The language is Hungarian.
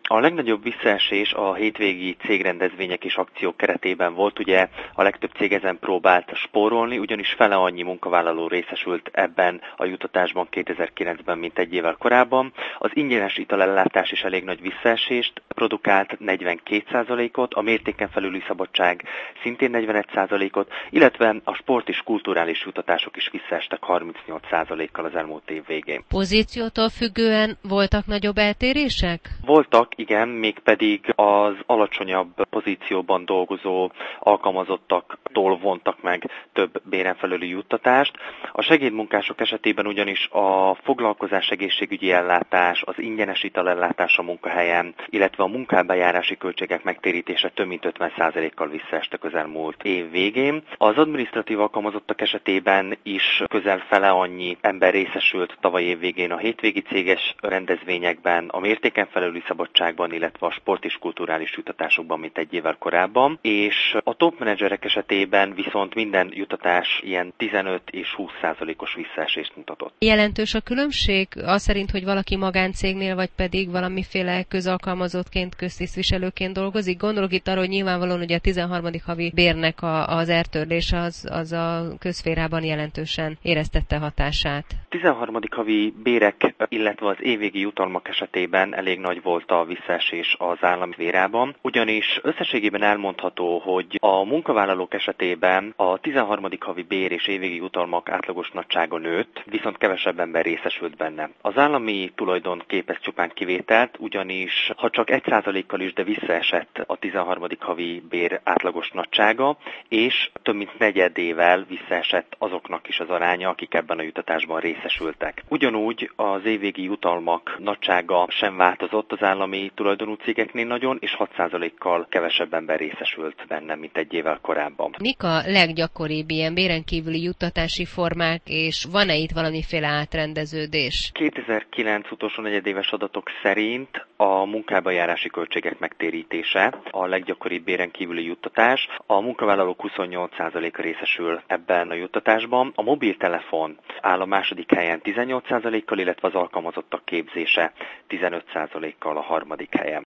A legnagyobb visszaesés a hétvégi cégrendezvények és akciók keretében volt, ugye a legtöbb cég ezen próbált spórolni, ugyanis fele annyi munkavállaló részesült ebben a juttatásban 2009-ben, mint egy évvel korábban. Az ingyenes italellátás is elég nagy visszaesést produkált, 42%-ot, a mértéken felüli szabadság szintén 41%-ot, illetve a sport és kulturális juttatások is visszaestek 38%-kal az elmúlt év végén. Pozíciótól függően voltak nagyobb eltérések? Voltak, igen, mégpedig az alacsonyabb pozícióban dolgozó alkalmazottaktól vontak meg több béren felüli juttatást. A segédmunkások esetében ugyanis a foglalkozás egészségügyi ellátás, az ingyenes italellátás a munkahelyen, illetve a munkábejárási költségek megtérítése több mint 50%-kal visszaestek az elmúlt év végén. Az adminisztratív alkalmazottak esetében is közel fele annyi ember részesült tavaly év végén a hétvégi céges rendezvényekben, a mértéken felüli szabadságban, illetve a sport és kulturális juttatásokban, mint egy évvel korábban, és a top menedzserek esetében viszont minden juttatás ilyen 15 és 20%-os visszaesést mutatott. Jelentős a különbség az szerint, hogy valaki magáncégnél, vagy pedig valamiféle közalkalmazottként, köztisztviselőként dolgozik? Gondolok itt arra, hogy nyilvánvalóan ugye a 13. havi bérnek az eltörlése az a közszférában jelentősen éreztette hatását. 13. havi bérek, illetve az évvégi jutalmak esetében elég nagy volt a visszaesés az állami szférában, ugyanis összességében elmondható, hogy a munkavállalók esetében a 13. havi bér és évvégi jutalmak átlagos nagysága nőtt, viszont kevesebb ember részesült benne. Az állami tulajdon képez csupán kivételt, ugyanis ha csak 1%-kal is, de visszaesett a 13. havi bér átlagos nagysága, és több mint negyedével visszaesett azoknak is az aránya, akik ebben a juttatásban részesültek. Ugyanúgy az évvégi jutalmak nagysága sem változott az állami tulajdonú cégeknél nagyon, és 6%-kal kevesebb ember részesült benne, mint egy évvel korábban. Mik a leggyakoribb ilyen béren kívüli juttatási formák, és van-e itt valamiféle átrendeződés? 2009 utolsó negyedéves adatok szerint a munkábejárási költségek megtérítése a leggyakoribb béren kívüli juttatás. A munkavállalók 28%-a részesül ebben a juttatásban. A mobiltelefon áll a második helyen 18%-kal, illetve az alkalmazottak képzése 15%-kal a harmadik helyen.